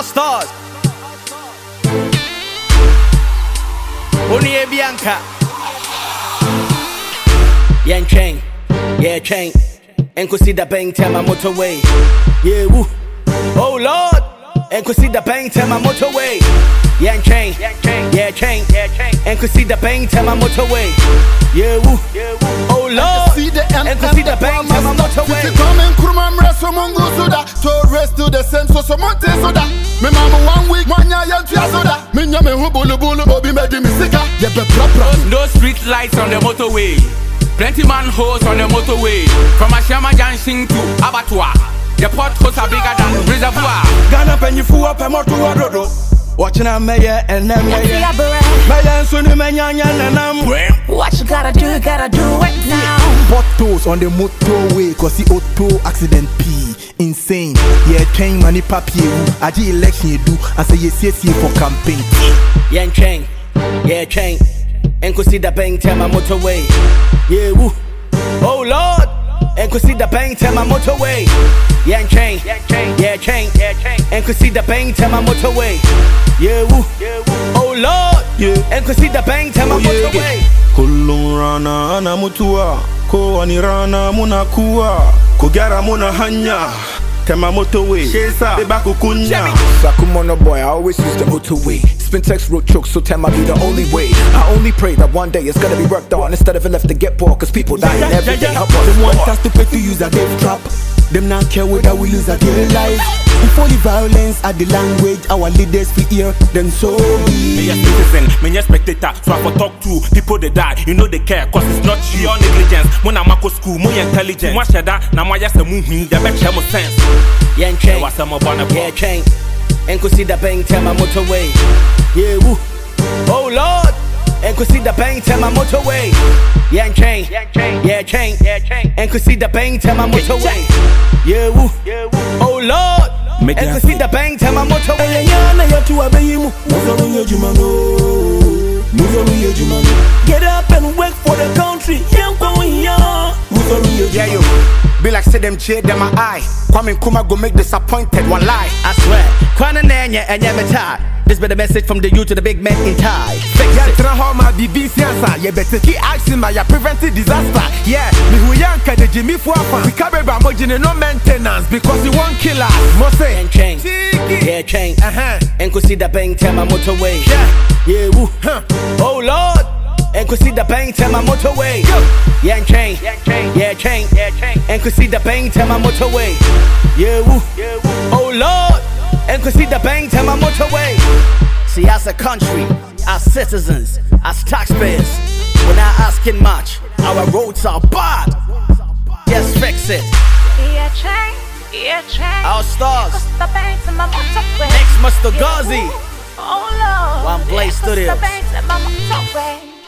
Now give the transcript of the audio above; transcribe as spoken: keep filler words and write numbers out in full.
stars. Only Bianca. Yan chain, yeah chain. And could see the bang tell my motorway. Yeah woo. Oh Lord. And could see the bang tell my motorway. Yan chain, yeah chain. And could see the bang tell my motorway. Yeah woo. Oh Lord. And could see the bang tell my motorway. Coming Krumam Rasomongo Soda. To rest to the same so Monte Soda. Me mama one week, one year Tia Soda. Me nyame hu bulu bulu Bobby made me sika. Yebe prapra. No street lights on the motorway. Plenty manholes on the motorway. From Ashama Junction to Abattoir. The potholes are bigger than reservoir. Ghana penny fu up and motor rodo. Watching a mayor and them mayor. Mayor soon the manyanya and I'm what you gotta do, you gotta do it now. Potholes on the motorway, cause the auto accident P. Insane. Yeah, chain money papier. I did election you do. I say yes, yes, yes for campaign. Yan chain, yeah chain. And could see the bang tell my motorway. Yeah woo. Oh Lord. And could see the bang tell my motorway. Yan chain, yeah chain. And could see the bang tell my motorway. Yeah woo. Oh Lord. And could see the bang tell my motorway. Kulun rana ana mutua. Ko anirana munakua. Kugara muna hanya. Tema motorway. Shesa. Bebaku kunya. Sakumono boy, I always use the motorway. Spintex road choke, so Tema be the only way. I only pray that one day it's gonna be worked on instead of it left to get poor, cause people dying every day. Help us. Them want us to pay to use a death trap. Them not care whether we lose a their life. Before the violence at the language, our leaders we hear, then so be. Me a citizen, me a spectator, so I for talk to people they die. You know they care, cause it's not your negligence. When I'm at school, more intelligent. Moi shada, na moi yasa muhi, ya bet share more sense. Yan chain, yeah chain. And could see the bang tell my motorway. Yeah woo. Oh Lord. And could see the bang tell my motorway. Yan chain, yeah chain. And could see the bang tell my motorway. Yeah woo. Oh Lord. And could see the bang tell my motorway. Get up and work for the country. Yeah, yo. Be like say them cheer them my eye. Kwame Kuma go make disappointed one lie. I swear. Kwana nenya and yameta. This be the message from the youth to the big men in tie. Fix Yeah, it. try how my B B C answer. Yeah, better keep action, my preventive disaster. Yeah, me who yanka the Jimmy Fuafa. We can't be bamojin no maintenance because we won't kill us. Mose Yan chain, yeah chain. Uh-huh. And could see the bang tell my motorway. Yeah. Yeah woo. Huh. Oh Lord. And could see the bang tell my motorway. Yan chain, yeah chain. And could see the bang tell my motorway. Yeah woo. Oh Lord. And could see the bang tell my motorway. See, as a country, as citizens, as taxpayers, we're not asking much. Our roads are bad. Just fix it. Yeah, chain, yeah, chain. Our stars. Cause the bang to my motorway. Next, Mister Gazi. Oh Lord. One Blaze Cause the Studios. bang to my motorway.